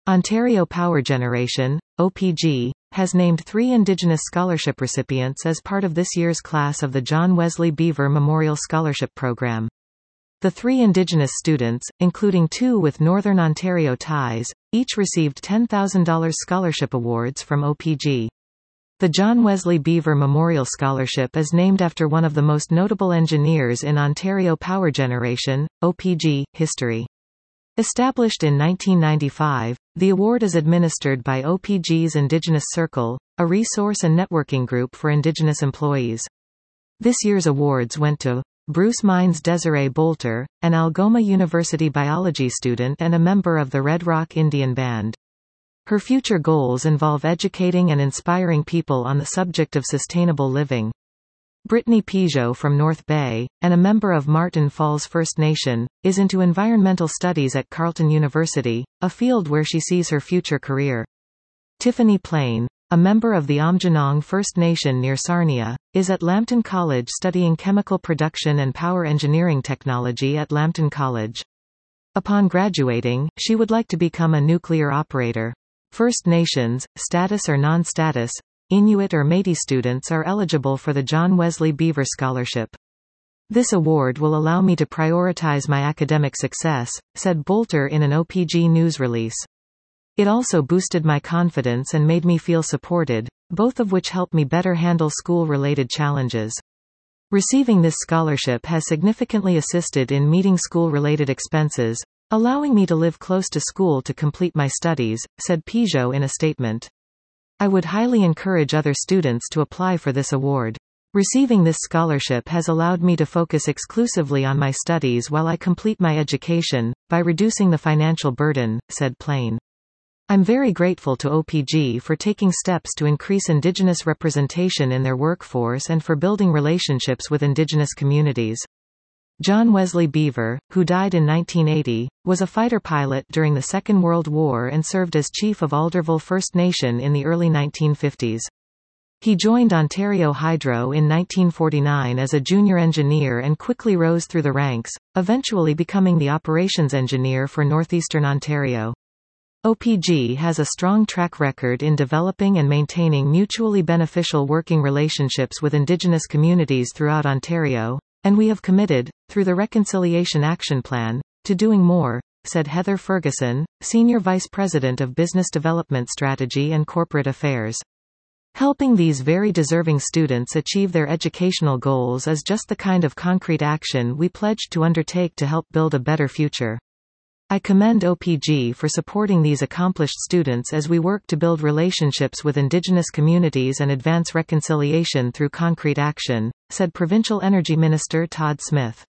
Ontario Power Generation, OPG, has named 3 Indigenous scholarship recipients as part of this year's class of the John Wesley Beaver Memorial Scholarship Program. The 3 Indigenous students, including 2 with Northern Ontario ties, each received $10,000 scholarship awards from OPG. The John Wesley Beaver Memorial Scholarship is named after one of the most notable engineers in Ontario Power Generation, OPG, history. Established in 1995, the award is administered by OPG's Indigenous Circle, a resource and networking group for Indigenous employees. This year's awards went to Bruce Mines Desiree Bolter, an Algoma University biology student and a member of the Red Rock Indian Band. Her future goals involve educating and inspiring people on the subject of sustainable living. Brittany Pigeot from North Bay, and a member of Martin Falls First Nation, is into environmental studies at Carleton University, a field where she sees her future career. Tiffany Plain, a member of the Aamjiwnaang First Nation near Sarnia, is at Lambton College studying chemical production and power engineering technology at Lambton College. Upon graduating, she would like to become a nuclear operator. First Nations, status or non-status, Inuit or Métis students are eligible for the John Wesley Beaver Scholarship. This award will allow me to prioritize my academic success, said Bolter in an OPG news release. It also boosted my confidence and made me feel supported, both of which help me better handle school-related challenges. Receiving this scholarship has significantly assisted in meeting school-related expenses, allowing me to live close to school to complete my studies, said Pigeot in a statement. I would highly encourage other students to apply for this award. Receiving this scholarship has allowed me to focus exclusively on my studies while I complete my education, by reducing the financial burden, said Plain. I'm very grateful to OPG for taking steps to increase Indigenous representation in their workforce and for building relationships with Indigenous communities. John Wesley Beaver, who died in 1980, was a fighter pilot during the Second World War and served as chief of Alderville First Nation in the early 1950s. He joined Ontario Hydro in 1949 as a junior engineer and quickly rose through the ranks, eventually becoming the operations engineer for Northeastern Ontario. OPG has a strong track record in developing and maintaining mutually beneficial working relationships with Indigenous communities throughout Ontario, and we have committed, through the Reconciliation Action Plan, to doing more, said Heather Ferguson, Senior Vice President of Business Development Strategy and Corporate Affairs. Helping these very deserving students achieve their educational goals is just the kind of concrete action we pledged to undertake to help build a better future. I commend OPG for supporting these accomplished students as we work to build relationships with Indigenous communities and advance reconciliation through concrete action, said Provincial Energy Minister Todd Smith.